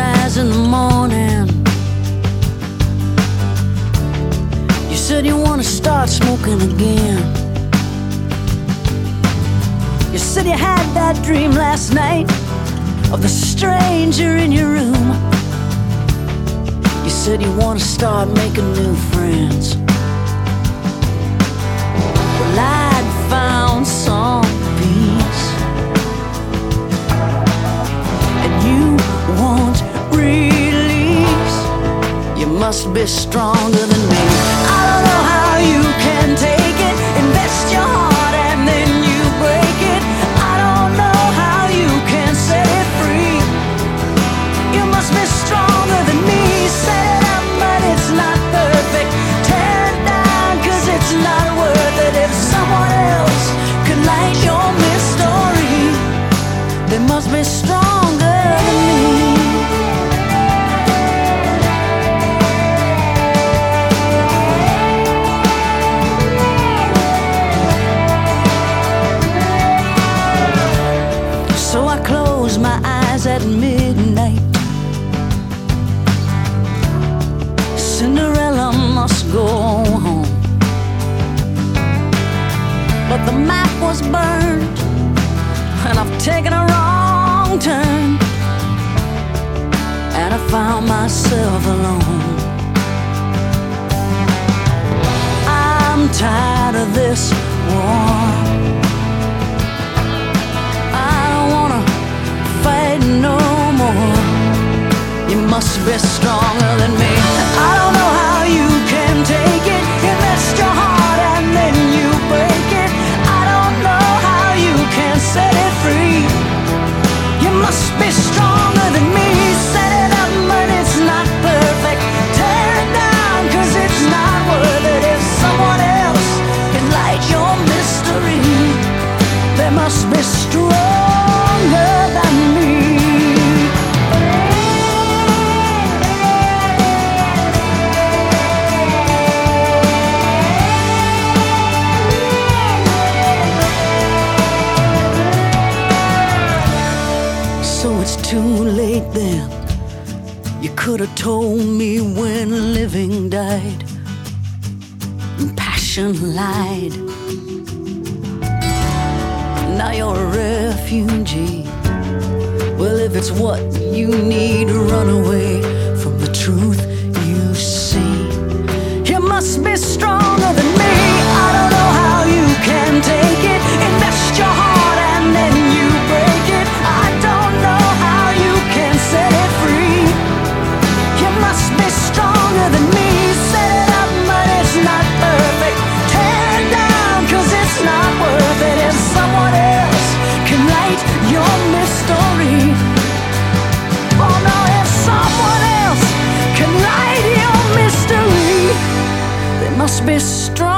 rise in the morning, you said you want to start smoking again. You said you had that dream last night of the stranger in your room. You said you want to start making new friends. Well, I'd found some peace, and you want release. You must be stronger than me. I don't know how you can take it, invest your heart and then you break it. I don't know how you can set it free. You must be stronger than me. Set it up but it's not perfect. Tear it down cause it's not worth it. If someone else could light your mystery, they must be stronger than me. So I close my eyes at midnight. Cinderella must go home, but the map was burned and I've taken a wrong turn, and I found myself alone. I'm tired of this war. No more. You must be stronger than me. I don't know how you can take it, invest your heart and then you break it. I don't know how you can set it free. You must be stronger than me. Set it up but it's not perfect. Tear it down cause it's not worth it. If someone else can light your mystery, they must be stronger than me. Too late then. You could have told me when living died and passion lied. Now you're a refugee. Well, if it's what you need, run away from the truth you see. You must be stronger than me. I don't know how you can take it, invest your heart and then you break it. I don't know how you can set it free. You must be stronger than me. Set it up but it's not perfect. Tear it down cause it's not worth it. If someone else can light your mystery, oh no, if someone else can light your mystery, they must be strong.